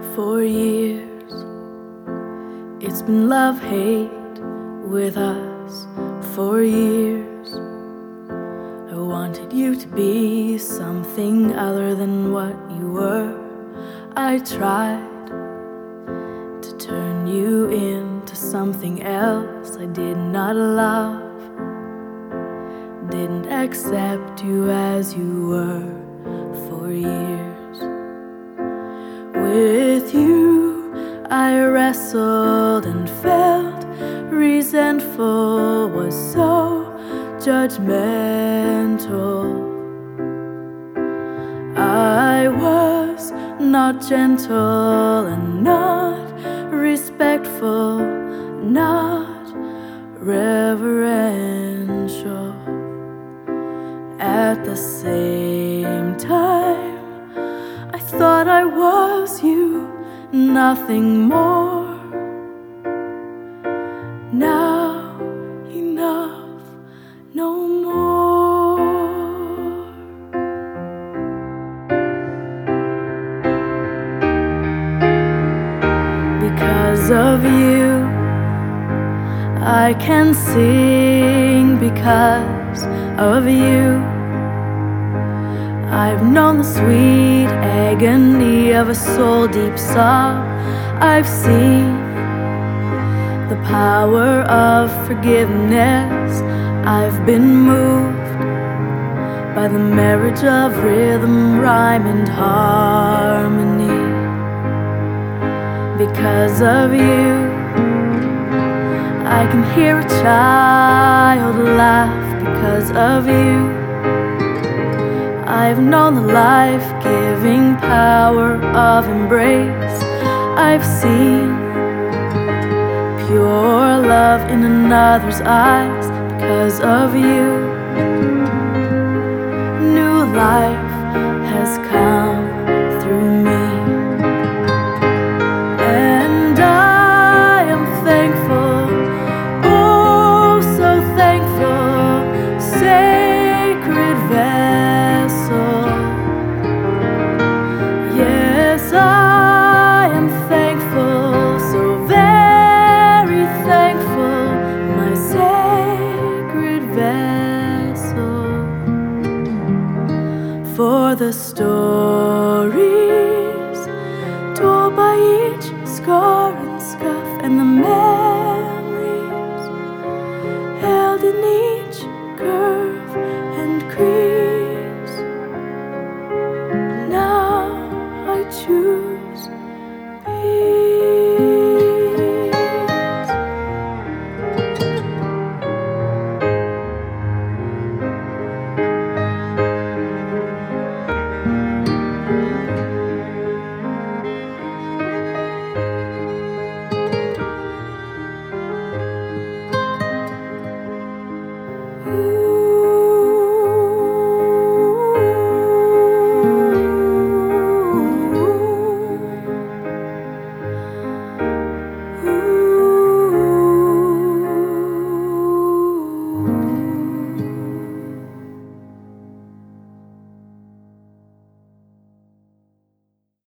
For years, it's been love-hate with us. For years, I wanted you to be something other than what you were. I tried to turn you into something else I did not love. Didn't accept you as you were for years. With you, I wrestled and felt resentful, was so judgmental. I was not gentle and not respectful, not reverential. At the same time, I thought I was you, nothing more. Now, enough, no more. Because of you, I can sing. Because of you, I've known the sweet agony of a soul-deep sob. I've seen the power of forgiveness. I've been moved by the marriage of rhythm, rhyme, and harmony. Because of you, I can hear a child laugh. Because of you, I've known the life-giving power of embrace. I've seen pure love in another's eyes. Because of you, new life has come through me. And I am thankful, oh so thankful, sacred vessel. Yes, I am thankful, so very thankful, my sacred vessel. For the stories told by each scar and scuff, and the memories held in each curve and crease.